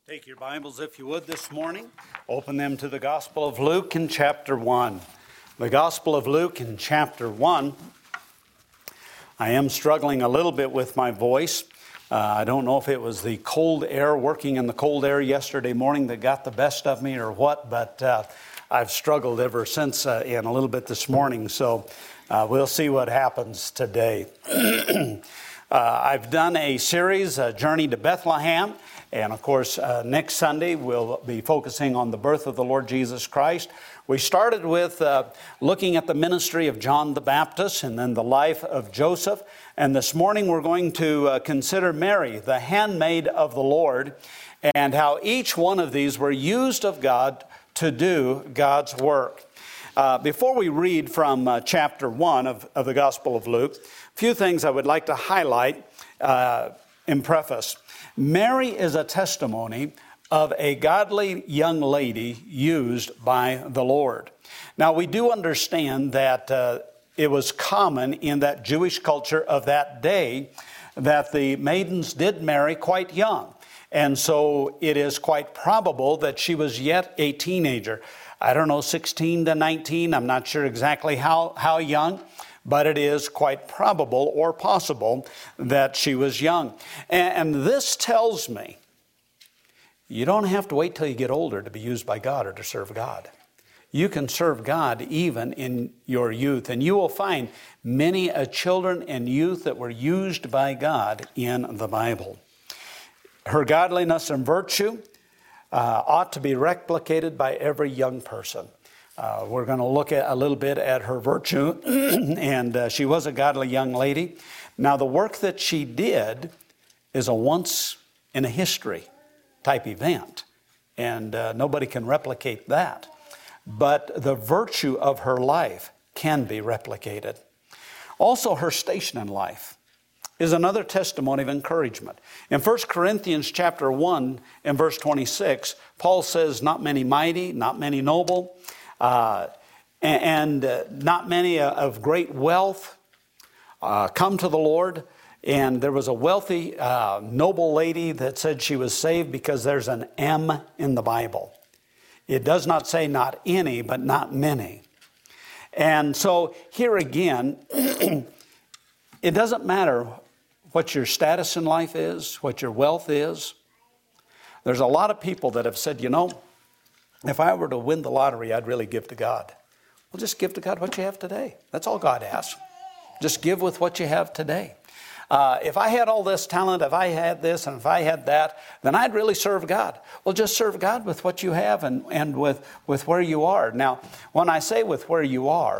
Take your Bibles, if you would, this morning. Open them to the Gospel of Luke in chapter 1. The Gospel of Luke in chapter 1. I am struggling a little bit with my voice. I don't know if it was the cold air, working in the cold air yesterday morning that got the best of me or what, but I've struggled ever since and a little bit this morning, so we'll see what happens today. I've done a series, Journey to Bethlehem. And of course, next Sunday, we'll be focusing on the birth of the Lord Jesus Christ. We started with looking at the ministry of John the Baptist and then the life of Joseph. And this morning, we're going to consider Mary, the handmaid of the Lord, and how each one of these were used of God to do God's work. Before we read from chapter 1 of the Gospel of Luke, a few things I would like to highlight in preface. Mary is a testimony of a godly young lady used by the Lord. Now, we do understand that it was common in that Jewish culture of that day that the maidens did marry quite young. And so it is quite probable that she was yet a teenager. I don't know, 16 to 19. I'm not sure exactly how young. But it is quite probable or possible that she was young. And this tells me you don't have to wait till you get older to be used by God or to serve God. You can serve God even in your youth. And you will find many children and youth that were used by God in the Bible. Her godliness and virtue ought to be replicated by every young person. We're going to look at a little bit at her virtue, and she was a godly young lady. Now, the work that she did is a once-in-a-history type event, and nobody can replicate that. But the virtue of her life can be replicated. Also, her station in life is another testimony of encouragement. In 1 Corinthians chapter 1 and verse 26, Paul says, not many mighty, not many noble, and not many of great wealth come to the Lord. And there was a wealthy, noble lady that said she was saved because there's an M in the Bible. It does not say not any, but not many. And so here again, it doesn't matter what your status in life is, what your wealth is. There's a lot of people that have said, if I were to win the lottery, I'd really give to God. Well, just give to God what you have today. That's all God asks. Just give with what you have today. If I had all this talent, if I had this, and if I had that, then I'd really serve God. Well, just serve God with what you have and with where you are. Now, when I say with where you are,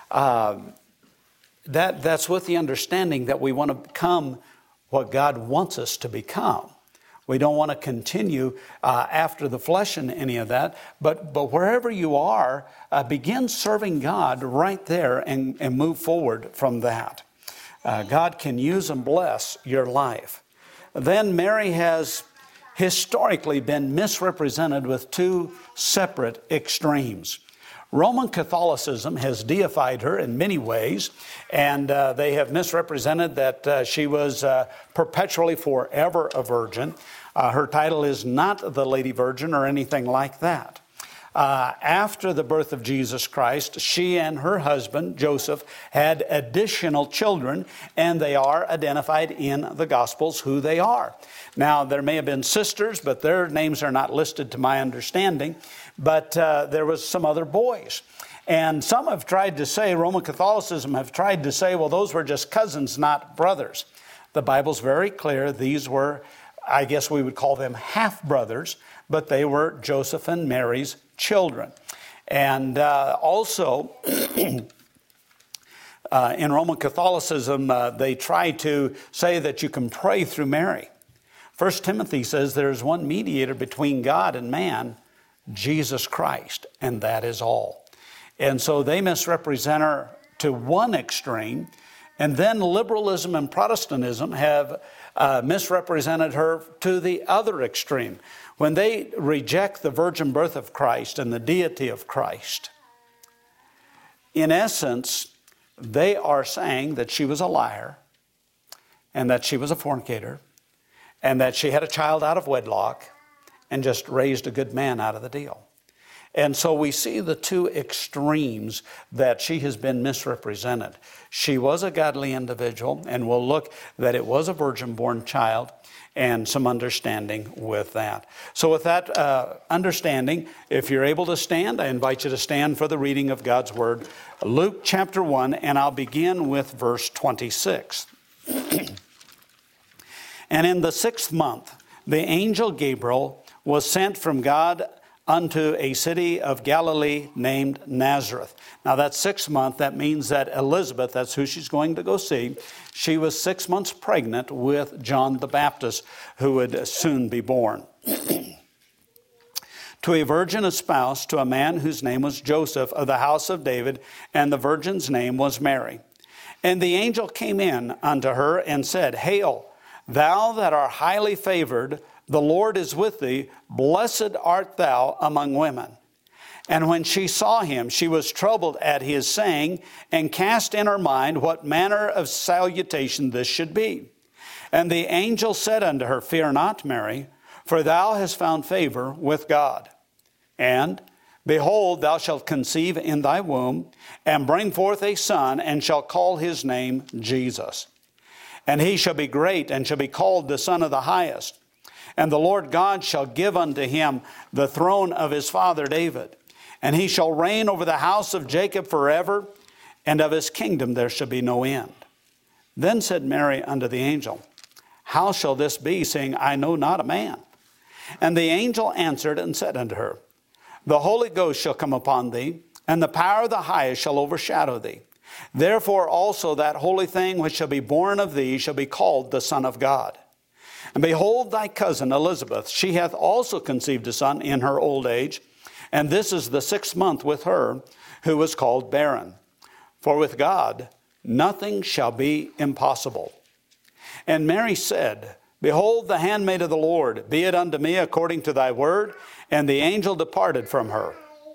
that's with the understanding that we want to become what God wants us to become. We don't want to continue after the flesh and any of that. But wherever you are, begin serving God right there and move forward from that. God can use and bless your life. Then Mary has historically been misrepresented with two separate extremes. Roman Catholicism has deified her in many ways, and they have misrepresented that she was perpetually forever a virgin. Her title is not the Lady Virgin or anything like that. After the birth of Jesus Christ, she and her husband, Joseph, had additional children, and they are identified in the Gospels who they are. Now, there may have been sisters, but their names are not listed to my understanding, but there was some other boys. And some have tried to say, Roman Catholicism have tried to say, well, those were just cousins, not brothers. The Bible's very clear. These were, I guess we would call them half-brothers, but they were Joseph and Mary's children. And also, in Roman Catholicism, they try to say that you can pray through Mary. 1 Timothy says there's one mediator between God and man, Jesus Christ, and that is all. And so they misrepresent her to one extreme, and then liberalism and Protestantism have misrepresented her to the other extreme. When they reject the virgin birth of Christ and the deity of Christ, in essence, they are saying that she was a liar and that she was a fornicator and that she had a child out of wedlock and just raised a good man out of the deal. And so we see the two extremes that she has been misrepresented. She was a godly individual, and we'll look that it was a virgin-born child, and some understanding with that. So with that understanding, if you're able to stand, I invite you to stand for the reading of God's Word. Luke chapter 1, and I'll begin with verse 26. And in the 6th month, the angel Gabriel was sent from God unto a city of Galilee named Nazareth. Now that 6th month, that means that Elizabeth, that's who she's going to go see, she was 6 months pregnant with John the Baptist, who would soon be born. To a virgin espoused to a man whose name was Joseph of the house of David, and the virgin's name was Mary. And the angel came in unto her and said, Hail, thou that art highly favored, the Lord is with thee, blessed art thou among women. And when she saw him, she was troubled at his saying, and cast in her mind what manner of salutation this should be. And the angel said unto her, Fear not, Mary, for thou hast found favor with God. And, behold, thou shalt conceive in thy womb, and bring forth a son, and shall call his name Jesus. And he shall be great, and shall be called the Son of the Highest. And the Lord God shall give unto him the throne of his father David. And he shall reign over the house of Jacob forever, and of his kingdom there shall be no end. Then said Mary unto the angel, How shall this be, seeing I know not a man? And the angel answered and said unto her, The Holy Ghost shall come upon thee, and the power of the highest shall overshadow thee. Therefore also that holy thing which shall be born of thee shall be called the Son of God. And behold, thy cousin Elizabeth, she hath also conceived a son in her old age, and this is the 6th month with her, who was called barren. For with God nothing shall be impossible. And Mary said, Behold, the handmaid of the Lord, be it unto me according to thy word. And the angel departed from her.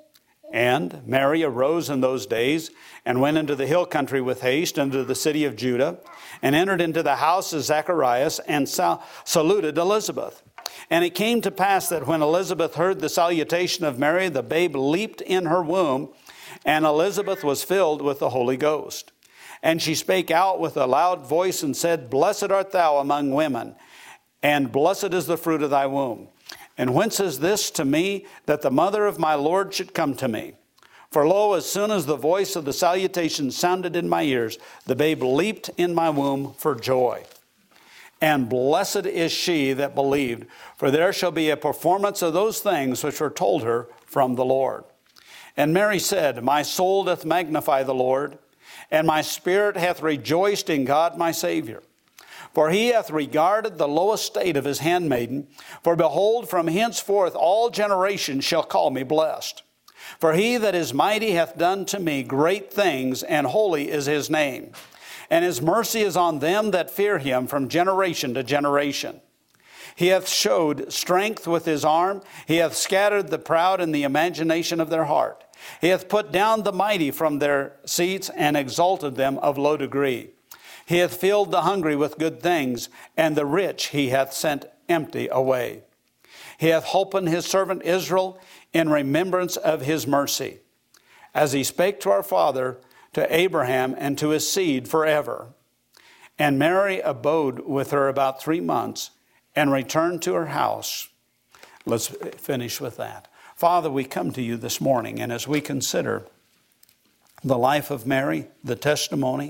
And Mary arose in those days, and went into the hill country with haste, into the city of Judah, and entered into the house of Zacharias, and saluted Elizabeth. And it came to pass that when Elizabeth heard the salutation of Mary, the babe leaped in her womb, and Elizabeth was filled with the Holy Ghost. And she spake out with a loud voice, and said, Blessed art thou among women, and blessed is the fruit of thy womb. And whence is this to me, that the mother of my Lord should come to me? For lo, as soon as the voice of the salutation sounded in my ears, the babe leaped in my womb for joy. And blessed is she that believed, for there shall be a performance of those things which were told her from the Lord. And Mary said, My soul doth magnify the Lord, and my spirit hath rejoiced in God my Savior. For he hath regarded the low estate of his handmaiden. For behold, from henceforth all generations shall call me blessed. For he that is mighty hath done to me great things, and holy is his name. And his mercy is on them that fear him from generation to generation. He hath showed strength with his arm. He hath scattered the proud in the imagination of their heart. He hath put down the mighty from their seats, and exalted them of low degree. He hath filled the hungry with good things, and the rich he hath sent empty away. He hath holpen his servant Israel in remembrance of his mercy, as he spake to our father, to Abraham, and to his seed forever. And Mary abode with her about 3 months, and returned to her house. Let's finish with that. Father, we come to you this morning, and as we consider the life of Mary, the testimony,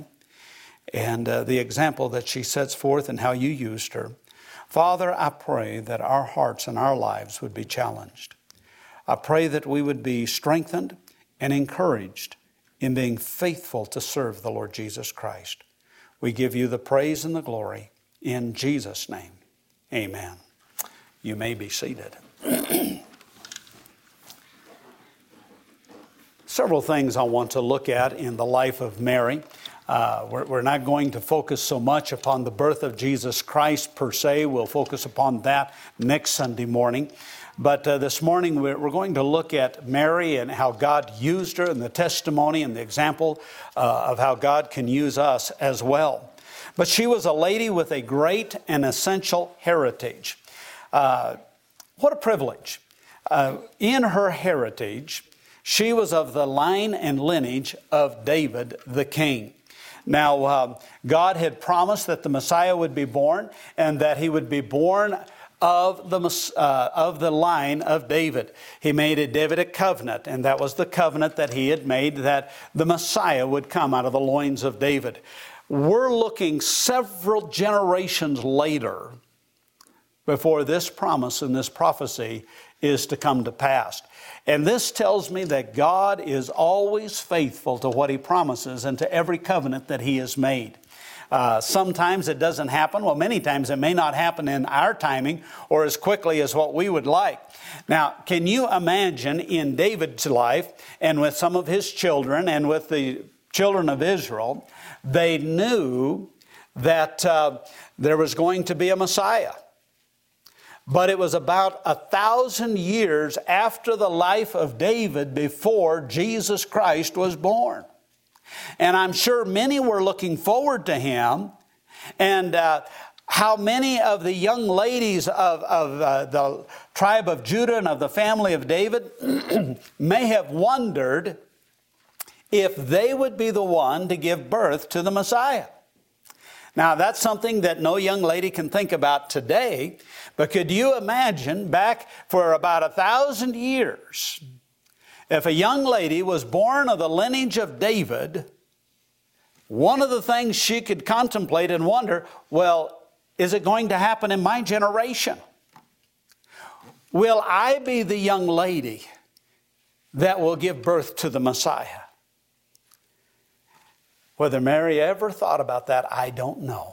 and the example that she sets forth and how you used her, Father, I pray that our hearts and our lives would be challenged. I pray that we would be strengthened and encouraged in being faithful to serve the Lord Jesus Christ. We give you the praise and the glory in Jesus' name. Amen. You may be seated. Several things I want to look at in the life of Mary. We're not going to focus so much upon the birth of Jesus Christ per se. We'll focus upon that next Sunday morning. But this morning we're going to look at Mary and how God used her, and the testimony and the example of how God can use us as well. But she was a lady with a great and essential heritage. What a privilege. In her heritage, she was of the line and lineage of David the king. Now, God had promised that the Messiah would be born and that he would be born of the line of David. He made a Davidic covenant, and that was the covenant that he had made, that the Messiah would come out of the loins of David. We're looking several generations later before this promise and this prophecy is to come to pass. And this tells me that God is always faithful to what he promises and to every covenant that he has made. Sometimes it doesn't happen. Well, many times it may not happen in our timing or as quickly as what we would like. Now, can you imagine in David's life and with some of his children and with the children of Israel, they knew that there was going to be a Messiah. But it was about 1,000 years after the life of David before Jesus Christ was born. And I'm sure many were looking forward to him. And how many of the young ladies of the tribe of Judah and of the family of David may have wondered if they would be the one to give birth to the Messiah. Now, that's something that no young lady can think about today. But could you imagine back for about 1,000 years, if a young lady was born of the lineage of David, one of the things she could contemplate and wonder, well, is it going to happen in my generation? Will I be the young lady that will give birth to the Messiah? Whether Mary ever thought about that, I don't know.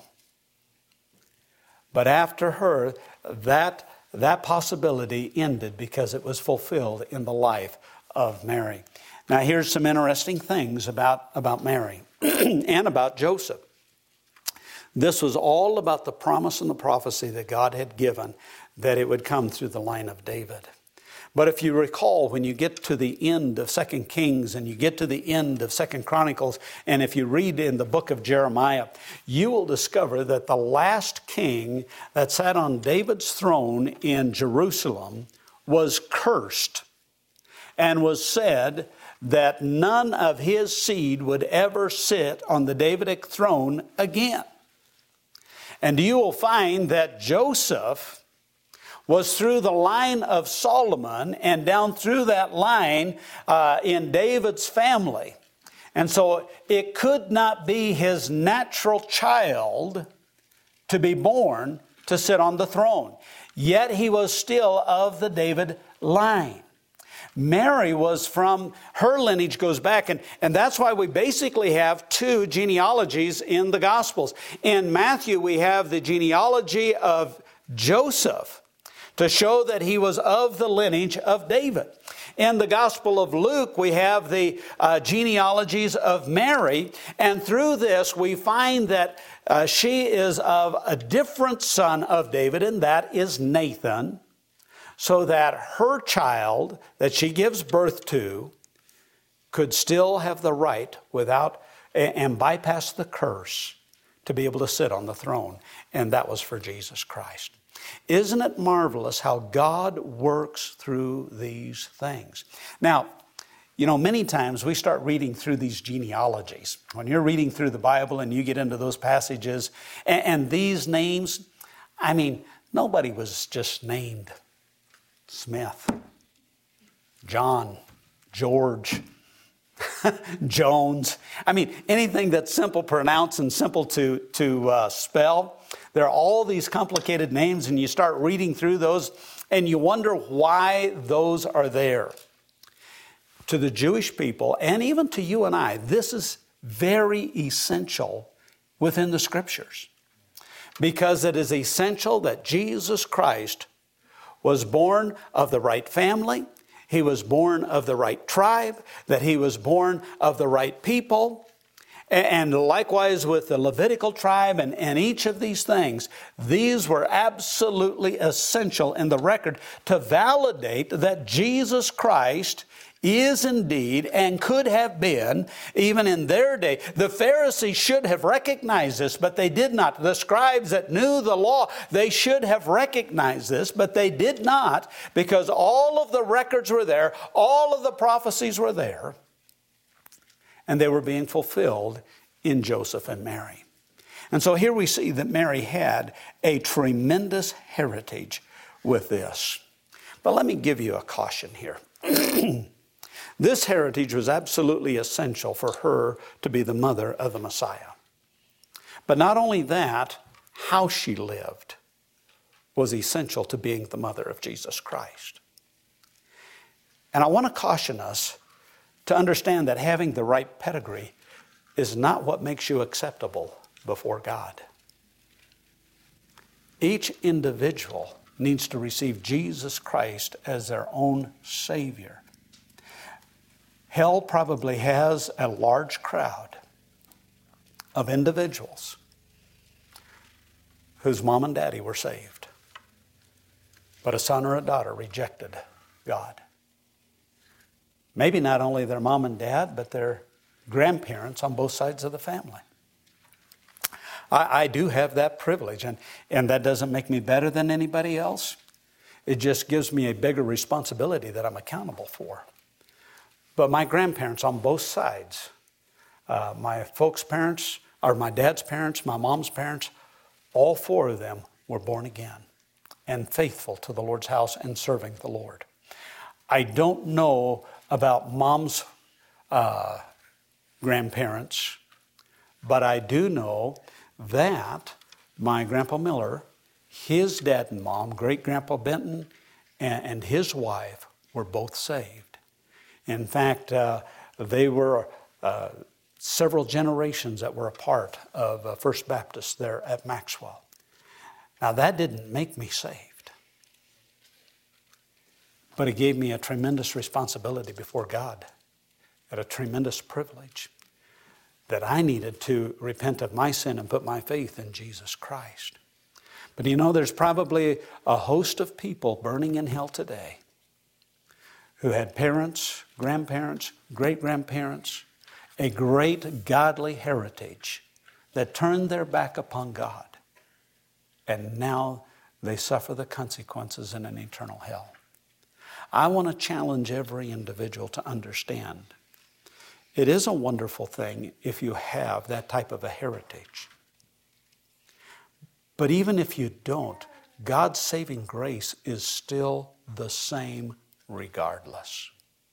But after her, that possibility ended because it was fulfilled in the life of Mary. Now, here's some interesting things about Mary and about Joseph. This was all about the promise and the prophecy that God had given that it would come through the line of David. But if you recall, when you get to the end of 2 Kings and you get to the end of 2 Chronicles, and if you read in the book of Jeremiah, you will discover that the last king that sat on David's throne in Jerusalem was cursed and was said that none of his seed would ever sit on the Davidic throne again. And you will find that Joseph was through the line of Solomon and down through that line in David's family. And so it could not be his natural child to be born to sit on the throne. Yet he was still of the David line. Mary was from, her lineage goes back, and that's why we basically have two genealogies in the Gospels. In Matthew, we have the genealogy of Joseph, to show that he was of the lineage of David. In the Gospel of Luke, we have the genealogies of Mary, and through this we find that she is of a different son of David, and that is Nathan, so that her child that she gives birth to could still have the right without and bypass the curse to be able to sit on the throne, and that was for Jesus Christ. Isn't it marvelous how God works through these things? Now, you know, many times we start reading through these genealogies. When you're reading through the Bible and you get into those passages and these names, I mean, nobody was just named Smith, John, George, Jones. I mean, anything that's simple to pronounce and simple to spell. There are all these complicated names, and you start reading through those, and you wonder why those are there. To the Jewish people, and even to you and I, this is very essential within the Scriptures. Because it is essential that Jesus Christ was born of the right family, he was born of the right tribe, that he was born of the right people. And likewise with the Levitical tribe and each of these things, these were absolutely essential in the record to validate that Jesus Christ is indeed and could have been, even in their day. The Pharisees should have recognized this, but they did not. The scribes that knew the law, they should have recognized this, but they did not, because all of the records were there, all of the prophecies were there, and they were being fulfilled in Joseph and Mary. And so here we see that Mary had a tremendous heritage with this. But let me give you a caution here. This heritage was absolutely essential for her to be the mother of the Messiah. But not only that, how she lived was essential to being the mother of Jesus Christ. And I want to caution us to understand that having the right pedigree is not what makes you acceptable before God. Each individual needs to receive Jesus Christ as their own Savior. Hell probably has a large crowd of individuals whose mom and daddy were saved, but a son or a daughter rejected God. Maybe not only their mom and dad, but their grandparents on both sides of the family. I do have that privilege, and that doesn't make me better than anybody else. It just gives me a bigger responsibility that I'm accountable for. But my grandparents on both sides, my folks' parents, or my dad's parents, my mom's parents, all four of them were born again and faithful to the Lord's house and serving the Lord. I don't know about mom's grandparents, but I do know that my Grandpa Miller, his dad and mom, great-grandpa Benton, and his wife were both saved. In fact, they were several generations that were a part of First Baptist there at Maxwell. Now, that didn't make me saved, but it gave me a tremendous responsibility before God and a tremendous privilege that I needed to repent of my sin and put my faith in Jesus Christ. But you know, there's probably a host of people burning in hell today who had parents, grandparents, great-grandparents, a great godly heritage that turned their back upon God, and now they suffer the consequences in an eternal hell. I want to challenge every individual to understand it is a wonderful thing if you have that type of a heritage. But even if you don't, God's saving grace is still the same regardless.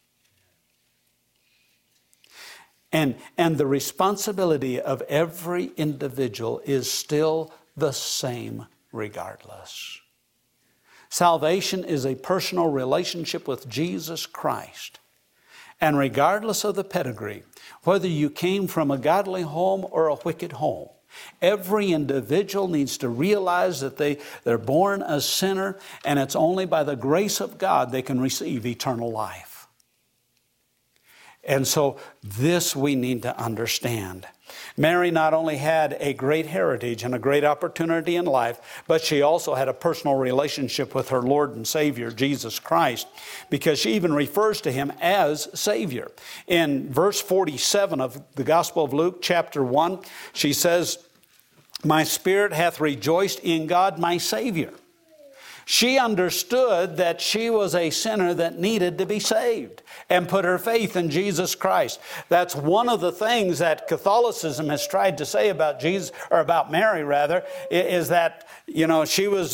And the responsibility of every individual is still the same regardless. Salvation is a personal relationship with Jesus Christ. And regardless of the pedigree, whether you came from a godly home or a wicked home, every individual needs to realize that they're born a sinner, and it's only by the grace of God they can receive eternal life. And so this we need to understand. Mary not only had a great heritage and a great opportunity in life, but she also had a personal relationship with her Lord and Savior, Jesus Christ, because she even refers to Him as Savior. In verse 47 of the Gospel of Luke, chapter 1, she says, "My spirit hath rejoiced in God my Savior." She understood that she was a sinner that needed to be saved and put her faith in Jesus Christ. That's one of the things that Catholicism has tried to say about Jesus, or about Mary rather, is that, you know, she was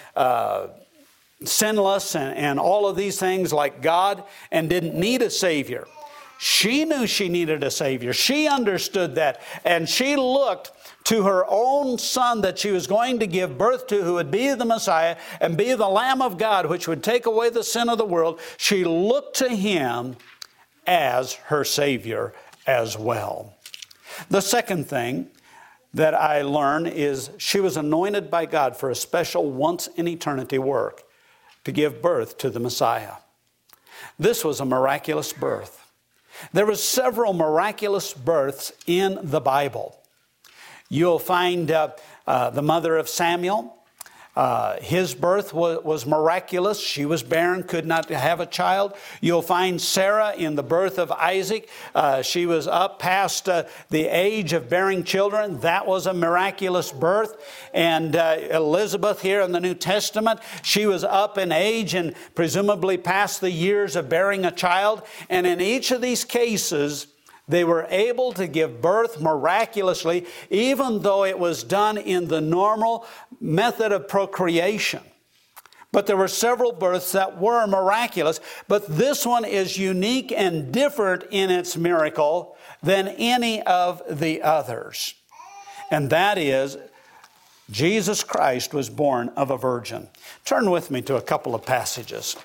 sinless and all of these things like God and didn't need a Savior. She knew she needed a Savior. She understood that, and she looked to her own son that she was going to give birth to, who would be the Messiah and be the Lamb of God, which would take away the sin of the world. She looked to Him as her Savior as well. The second thing that I learn is she was anointed by God for a special once-in-eternity work to give birth to the Messiah. This was a miraculous birth. There were several miraculous births in the Bible. You'll find the mother of Samuel, His birth was miraculous. She was barren, could not have a child. You'll find Sarah in the birth of Isaac. She was up past the age of bearing children. That was a miraculous birth. And Elizabeth here in the New Testament, she was up in age and presumably past the years of bearing a child. And in each of these cases, they were able to give birth miraculously, even though it was done in the normal method of procreation. But there were several births that were miraculous, but this one is unique and different in its miracle than any of the others. And that is, Jesus Christ was born of a virgin. Turn with me to a couple of passages.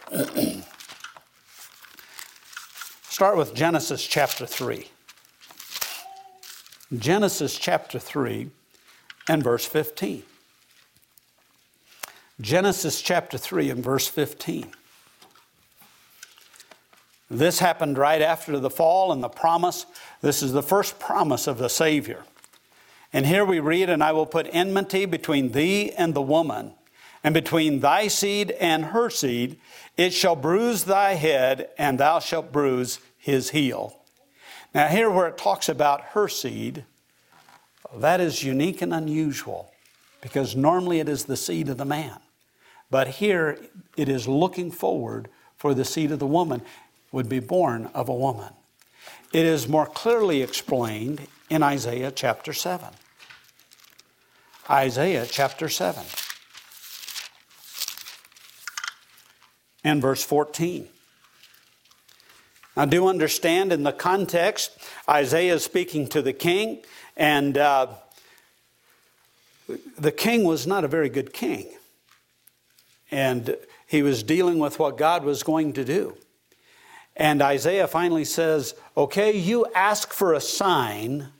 Start with Genesis chapter 3. Genesis chapter 3 and verse 15. Genesis chapter 3 and verse 15. This happened right after the fall and the promise. This is the first promise of the Savior. And here we read, "And I will put enmity between thee and the woman, and between thy seed and her seed. It shall bruise thy head, and thou shalt bruise his heel." Now here where it talks about her seed, that is unique and unusual, because normally it is the seed of the man. But here it is looking forward for the seed of the woman would be born of a woman. It is more clearly explained in Isaiah chapter 7. Isaiah chapter 7 and verse 14. Now do understand in the context, Isaiah is speaking to the king, and the king was not a very good king. And he was dealing with what God was going to do. And Isaiah finally says, okay, you ask for a sign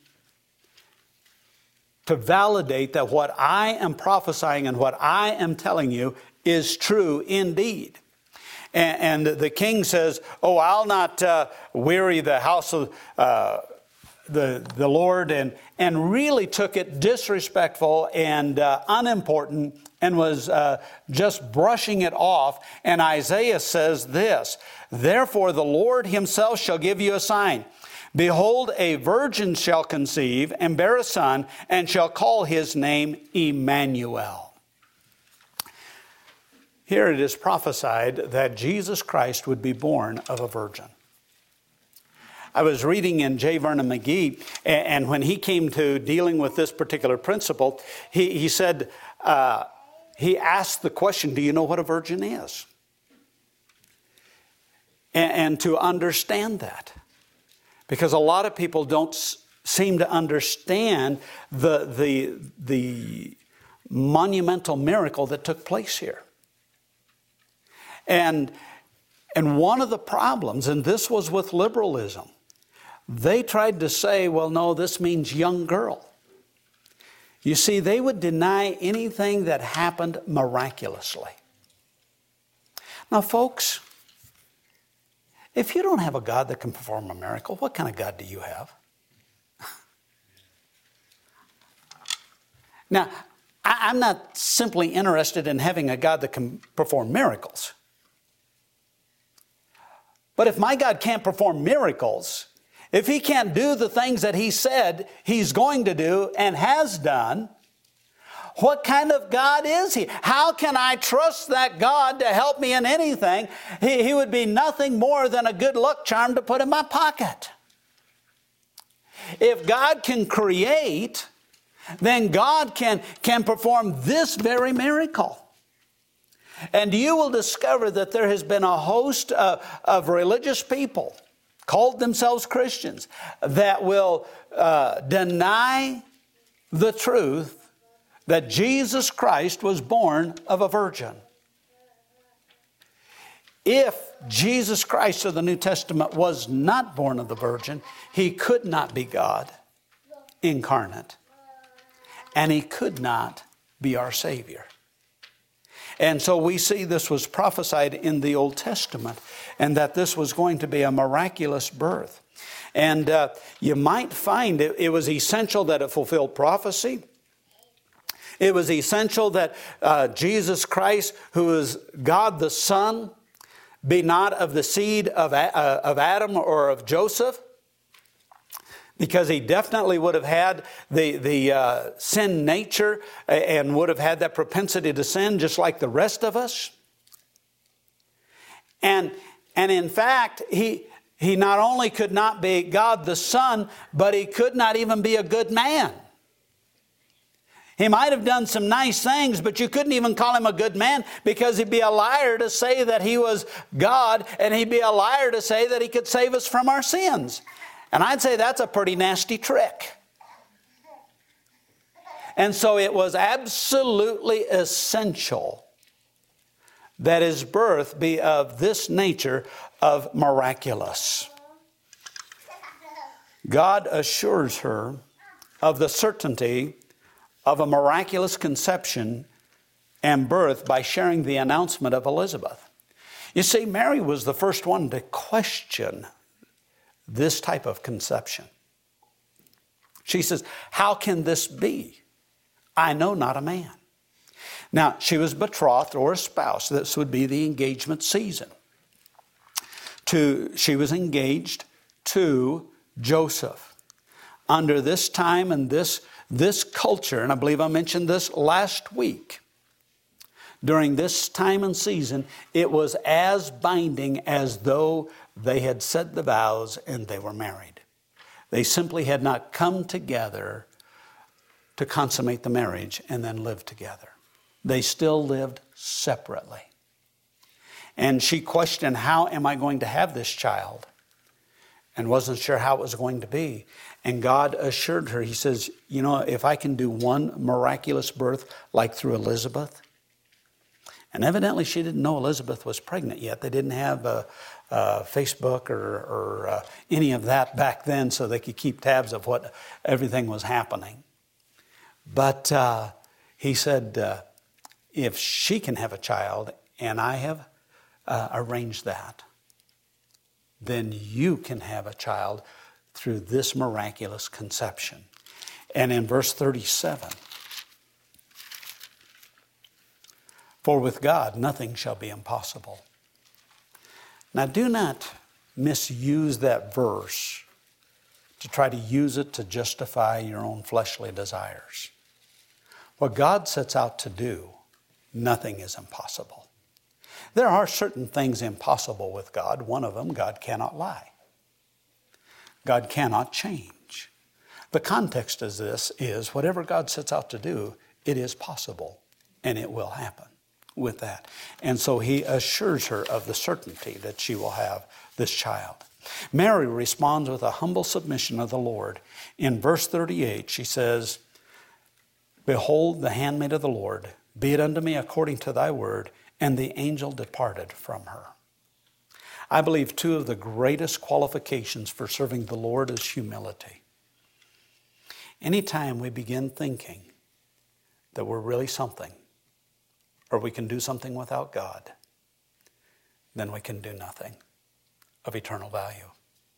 to validate that what I am prophesying and what I am telling you is true indeed. And the king says, oh, I'll not weary the house of the Lord, and really took it disrespectful and unimportant, and was just brushing it off. And Isaiah says this, "Therefore the Lord himself shall give you a sign. Behold, a virgin shall conceive and bear a son, and shall call his name Emmanuel." Here it is prophesied that Jesus Christ would be born of a virgin. I was reading in J. Vernon McGee, and when he came to dealing with this particular principle, he said, he asked the question, do you know what a virgin is? And to understand that. Because a lot of people don't seem to understand the monumental miracle that took place here. And one of the problems, and this was with liberalism, they tried to say, well, no, this means young girl. You see, they would deny anything that happened miraculously. Now, folks, if you don't have a God that can perform a miracle, what kind of God do you have? Now, I'm not simply interested in having a God that can perform miracles. But if my God can't perform miracles, if he can't do the things that he said he's going to do and has done, what kind of God is he? How can I trust that God to help me in anything? He would be nothing more than a good luck charm to put in my pocket. If God can create, then God can perform this very miracle. And you will discover that there has been a host of religious people, called themselves Christians, that will deny the truth that Jesus Christ was born of a virgin. If Jesus Christ of the New Testament was not born of the virgin, he could not be God incarnate. And he could not be our Savior. And so we see this was prophesied in the Old Testament, and that this was going to be a miraculous birth. And you might find it was essential that it fulfilled prophecy. It was essential that Jesus Christ, who is God the Son, be not of the seed of Adam or of Joseph, because he definitely would have had the sin nature and would have had that propensity to sin just like the rest of us. And in fact, he not only could not be God the Son, but he could not even be a good man. He might have done some nice things, but you couldn't even call him a good man, because he'd be a liar to say that he was God, and he'd be a liar to say that he could save us from our sins. And I'd say that's a pretty nasty trick. And so it was absolutely essential that his birth be of this nature of miraculous. God assures her of the certainty of a miraculous conception and birth by sharing the announcement of Elizabeth. You see, Mary was the first one to question this type of conception. She says, "How can this be? I know not a man." Now, she was betrothed or espoused. This would be the engagement season. She was engaged to Joseph. Under this time and this culture, and I believe I mentioned this last week, during this time and season, it was as binding as though they had said the vows and they were married. They simply had not come together to consummate the marriage and then live together. They still lived separately. And she questioned, how am I going to have this child? And wasn't sure how it was going to be. And God assured her, he says, you know, if I can do one miraculous birth like through Elizabeth. And evidently she didn't know Elizabeth was pregnant yet. They didn't have Facebook or any of that back then, so they could keep tabs of what everything was happening. But he said, if she can have a child, and I have arranged that, then you can have a child through this miraculous conception. And in verse 37, for with God nothing shall be impossible. Now do not misuse that verse to try to use it to justify your own fleshly desires. What God sets out to do, nothing is impossible. There are certain things impossible with God. One of them, God cannot lie. God cannot change. The context of this is whatever God sets out to do, it is possible and it will happen with that. And so he assures her of the certainty that she will have this child. Mary responds with a humble submission of the Lord. In verse 38, she says, "Behold the handmaid of the Lord, be it unto me according to thy word." And the angel departed from her. I believe two of the greatest qualifications for serving the Lord is humility. Anytime we begin thinking that we're really something, or we can do something without God, then we can do nothing of eternal value.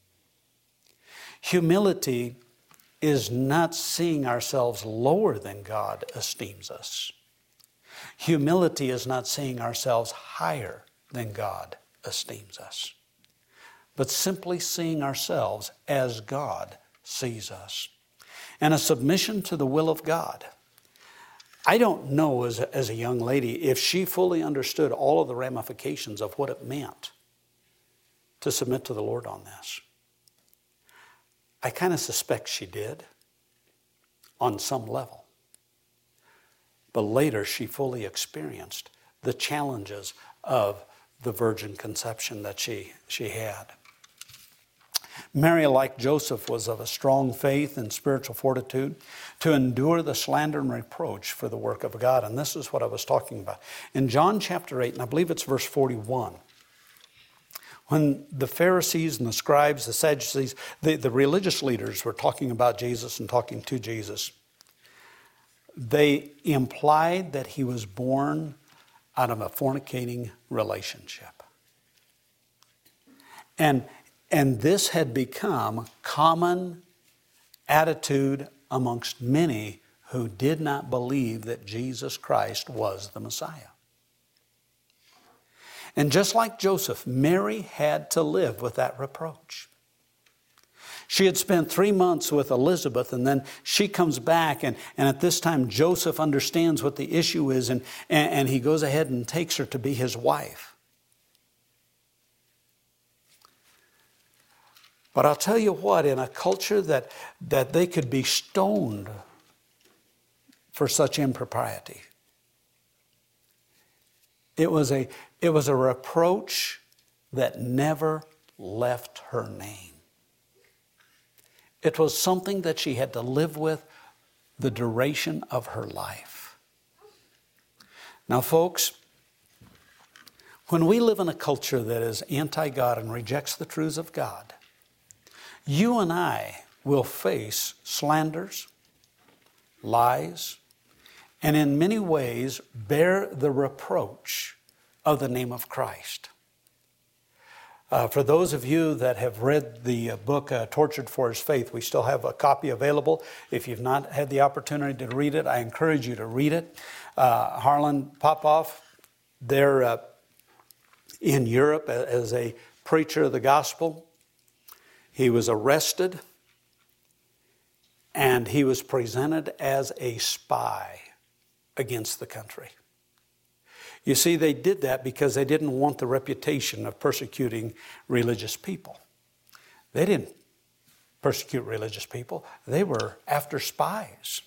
Humility is not seeing ourselves lower than God esteems us. Humility is not seeing ourselves higher than God esteems us, but simply seeing ourselves as God sees us. And a submission to the will of God. I don't know as a young lady if she fully understood all of the ramifications of what it meant to submit to the Lord on this. I kind of suspect she did on some level. But later she fully experienced the challenges of the virgin conception that she had. Mary, like Joseph, was of a strong faith and spiritual fortitude to endure the slander and reproach for the work of God. And this is what I was talking about. In John chapter 8, and I believe it's verse 41, when the Pharisees and the scribes, the Sadducees, the religious leaders were talking about Jesus and talking to Jesus, they implied that he was born out of a fornicating relationship. And this had become common attitude amongst many who did not believe that Jesus Christ was the Messiah. And just like Joseph, Mary had to live with that reproach. She had spent 3 months with Elizabeth, and then she comes back, and at this time Joseph understands what the issue is, and he goes ahead and takes her to be his wife. But I'll tell you what, in a culture that they could be stoned for such impropriety, it was a reproach that never left her name. It was something that she had to live with the duration of her life. Now, folks, when we live in a culture that is anti-God and rejects the truths of God, you and I will face slanders, lies, and in many ways bear the reproach of the name of Christ. For those of you that have read the book Tortured for His Faith, we still have a copy available. If you've not had the opportunity to read it, I encourage you to read it. Harlan Popoff, there in Europe as a preacher of the gospel, he was arrested and he was presented as a spy against the country. You see, they did that because they didn't want the reputation of persecuting religious people. They didn't persecute religious people. They were after spies.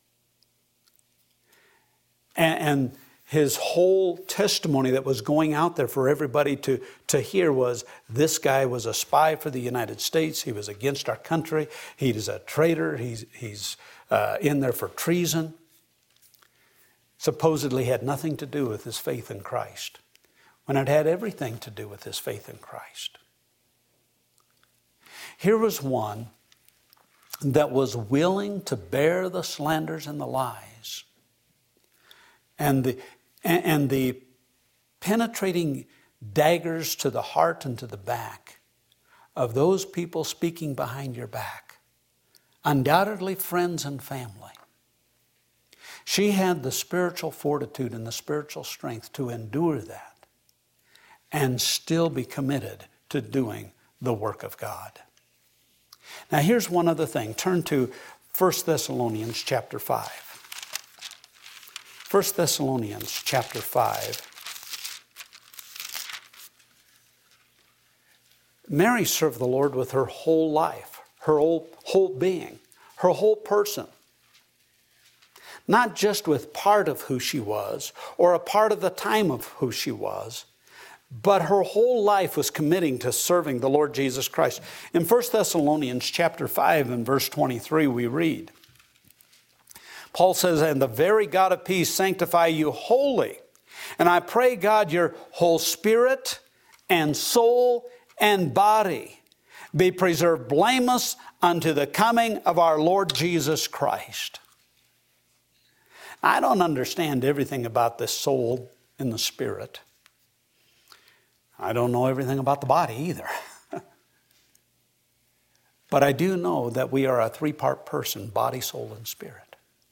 And his whole testimony that was going out there for everybody to hear was, this guy was a spy for the United States. He was against our country. He's a traitor. He's in there for treason. Supposedly had nothing to do with his faith in Christ, when it had everything to do with his faith in Christ. Here was one that was willing to bear the slanders and the lies and the penetrating daggers to the heart and to the back of those people speaking behind your back, undoubtedly friends and family. She had the spiritual fortitude and the spiritual strength to endure that and still be committed to doing the work of God. Now here's one other thing. Turn to 1 Thessalonians chapter 5. 1 Thessalonians chapter 5. Mary served the Lord with her whole life, her whole being, her whole person. Not just with part of who she was or a part of the time of who she was, but her whole life was committing to serving the Lord Jesus Christ. In 1 Thessalonians chapter 5 and verse 23 we read, Paul says, "And the very God of peace sanctify you wholly. And I pray God your whole spirit and soul and body be preserved blameless unto the coming of our Lord Jesus Christ." I don't understand everything about the soul and the spirit. I don't know everything about the body either. But I do know that we are a three-part person, body, soul, and spirit.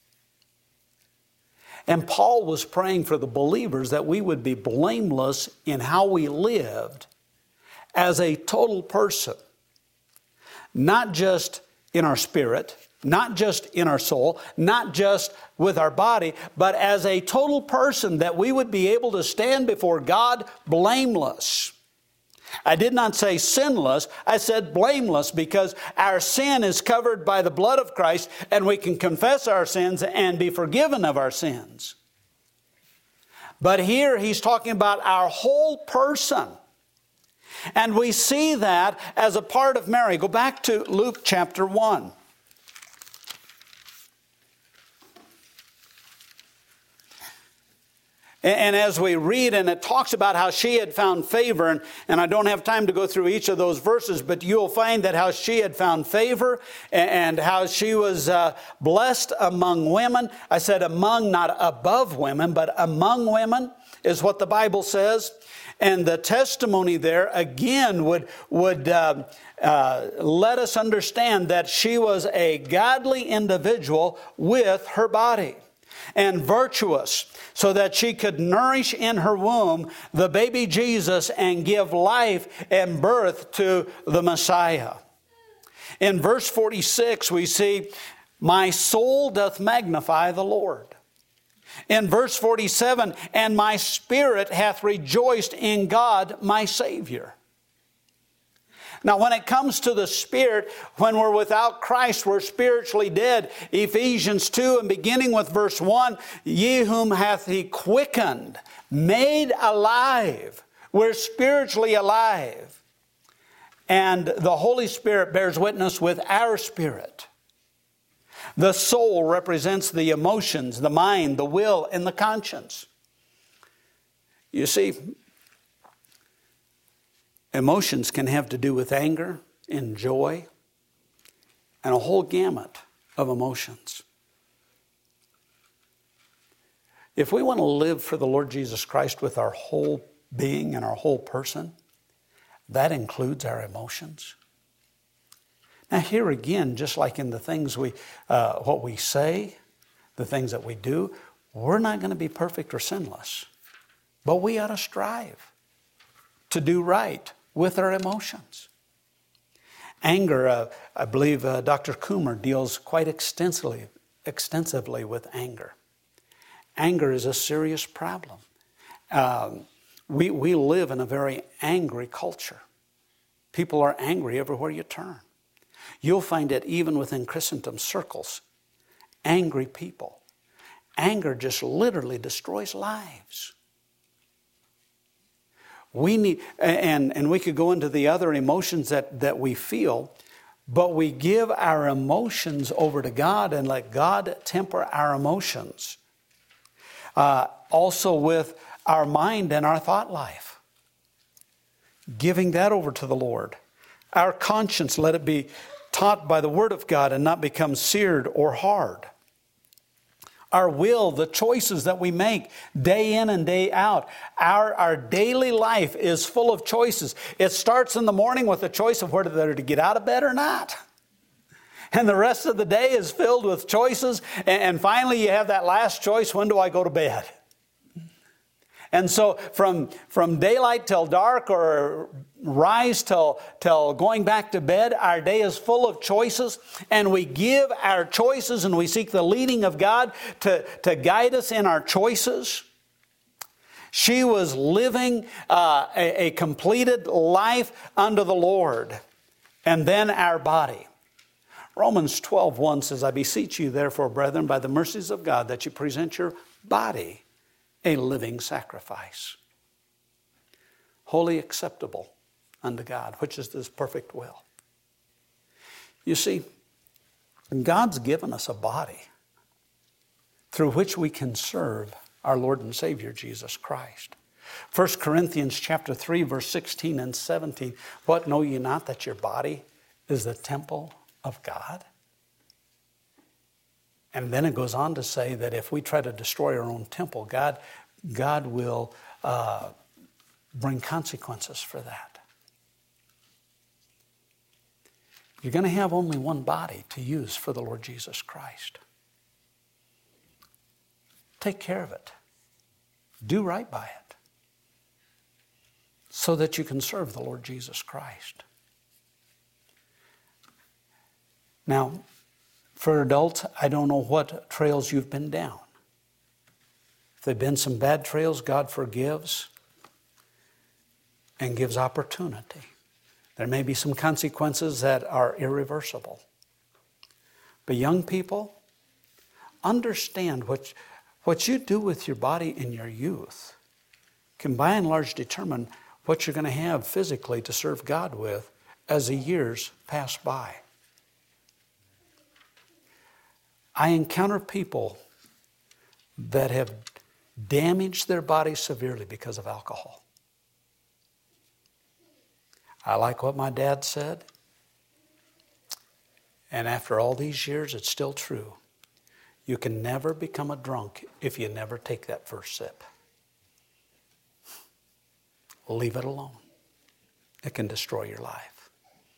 And Paul was praying for the believers that we would be blameless in how we lived as a total person. Not just in our spirit, not just in our soul, not just with our body, but as a total person, that we would be able to stand before God blameless. I did not say sinless, I said blameless, because our sin is covered by the blood of Christ, and we can confess our sins and be forgiven of our sins. But here he's talking about our whole person. And we see that as a part of Mary. Go back to Luke chapter 1. And as we read, and it talks about how she had found favor, and I don't have time to go through each of those verses, but you'll find that how she had found favor and how she was blessed among women. I said among, not above women, but among women is what the Bible says. And the testimony there again would let us understand that she was a godly individual with her body, and virtuous, so that she could nourish in her womb the baby Jesus and give life and birth to the Messiah. In verse 46, we see, "My soul doth magnify the Lord." In verse 47, "And my spirit hath rejoiced in God my Savior." Now, when it comes to the Spirit, when we're without Christ, we're spiritually dead. Ephesians 2, and beginning with verse 1, "Ye whom hath He quickened, made alive." We're spiritually alive. And the Holy Spirit bears witness with our spirit. The soul represents the emotions, the mind, the will, and the conscience. You see, emotions can have to do with anger and joy and a whole gamut of emotions. If we want to live for the Lord Jesus Christ with our whole being and our whole person, that includes our emotions. Now here again, just like in the things what we say, the things that we do, we're not going to be perfect or sinless. But we ought to strive to do right with our emotions. Anger, I believe Dr. Coomer deals quite extensively with anger. Anger is a serious problem. We live in a very angry culture. People are angry everywhere you turn. You'll find it even within Christendom circles. Angry people. Anger just literally destroys lives. We need, and we could go into the other emotions that we feel, but we give our emotions over to God and let God temper our emotions. Also with our mind and our thought life. Giving that over to the Lord. Our conscience, let it be taught by the Word of God and not become seared or hard. Our will, the choices that we make day in and day out. Our daily life is full of choices. It starts in the morning with the choice of whether to get out of bed or not. And the rest of the day is filled with choices. And finally you have that last choice, when do I go to bed? And so from daylight till dark, or rise till going back to bed, our day is full of choices. And we give our choices and we seek the leading of God to guide us in our choices. She was living a completed life unto the Lord. And then our body. Romans 12:1 says, "I beseech you therefore, brethren, by the mercies of God, that you present your body a living sacrifice, wholly acceptable unto God," which is His perfect will. You see, God's given us a body through which we can serve our Lord and Savior, Jesus Christ. 1 Corinthians chapter 3, verse 16 and 17, "What, know ye not that your body is the temple of God?" And then it goes on to say that if we try to destroy our own temple, God will bring consequences for that. You're going to have only one body to use for the Lord Jesus Christ. Take care of it. Do right by it, so that you can serve the Lord Jesus Christ. Now, for adults, I don't know what trails you've been down. If there have been some bad trails, God forgives and gives opportunity. There may be some consequences that are irreversible. But young people, understand what you do with your body in your youth can by and large determine what you're going to have physically to serve God with as the years pass by. I encounter people that have damaged their bodies severely because of alcohol. I like what my dad said, and after all these years, it's still true. You can never become a drunk if you never take that first sip. leave it alone. It can destroy your life.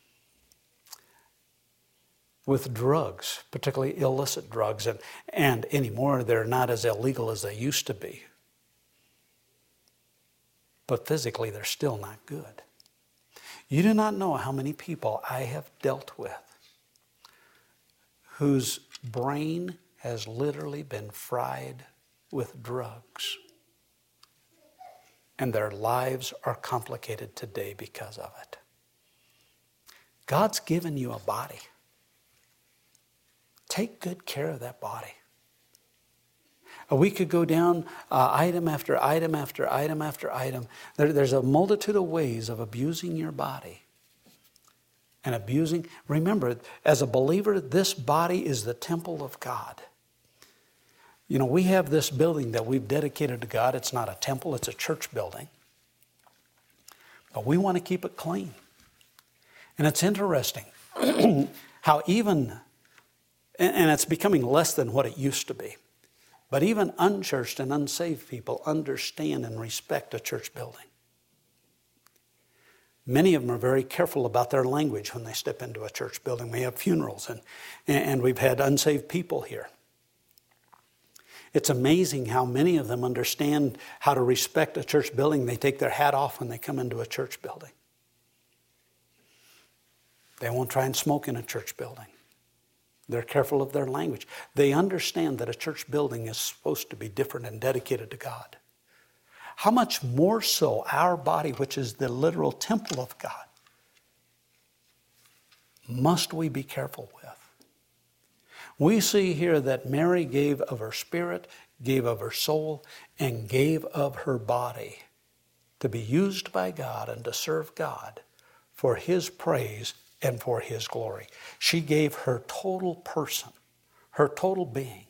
With drugs, particularly illicit drugs, and anymore they're not as illegal as they used to be. But physically they're still not good. You do not know how many people I have dealt with whose brain has literally been fried with drugs. And their lives are complicated today because of it. God's given you a body. Take good care of that body. We could go down item after item after item after item. There's a multitude of ways of abusing your body. And abusing, remember, as a believer, this body is the temple of God. You know, we have this building that we've dedicated to God. It's not a temple, it's a church building. But we want to keep it clean. And it's interesting how even, and it's becoming less than what it used to be, but even unchurched and unsaved people understand and respect a church building. Many of them are very careful about their language when they step into a church building. We have funerals and we've had unsaved people here. It's amazing how many of them understand how to respect a church building. They take their hat off when they come into a church building. They won't try and smoke in a church building. They're careful of their language. They understand that a church building is supposed to be different and dedicated to God. How much more so our body, which is the literal temple of God, must we be careful with? We see here that Mary gave of her spirit, gave of her soul, and gave of her body to be used by God and to serve God for His praise and for His glory. She gave her total person, her total being,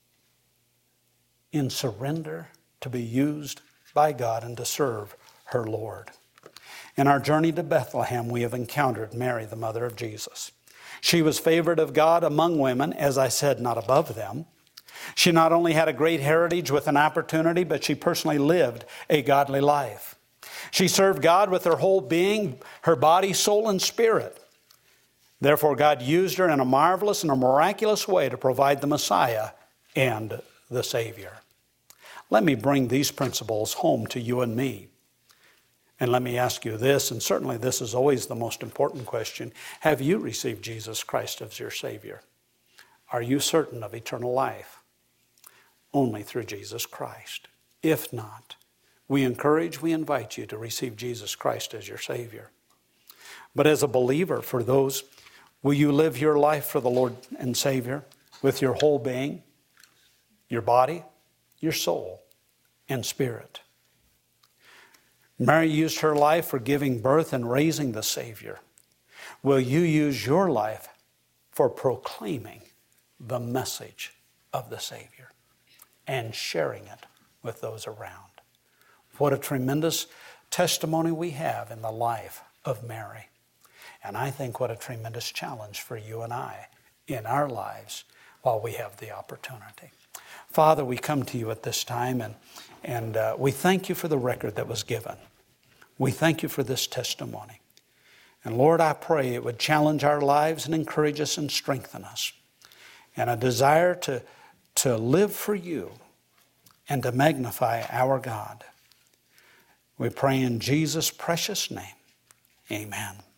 in surrender to be used by God and to serve her Lord. In our journey to Bethlehem, we have encountered Mary, the mother of Jesus. She was favored of God among women, as I said, not above them. She not only had a great heritage with an opportunity, but she personally lived a godly life. She served God with her whole being, her body, soul, and spirit. Therefore, God used her in a marvelous and a miraculous way to provide the Messiah and the Savior. Let me bring these principles home to you and me. And let me ask you this, and certainly this is always the most important question. Have you received Jesus Christ as your Savior? Are you certain of eternal life? Only through Jesus Christ. If not, we invite you to receive Jesus Christ as your Savior. But as a believer, for those, will you live your life for the Lord and Savior with your whole being, your body, your soul, and spirit? Mary used her life for giving birth and raising the Savior. Will you use your life for proclaiming the message of the Savior and sharing it with those around? What a tremendous testimony we have in the life of Mary. And I think what a tremendous challenge for you and I in our lives while we have the opportunity. Father, we come to you at this time and we thank you for the record that was given. We thank you for this testimony. And Lord, I pray it would challenge our lives and encourage us and strengthen us. And a desire to live for you and to magnify our God. We pray in Jesus' precious name. Amen.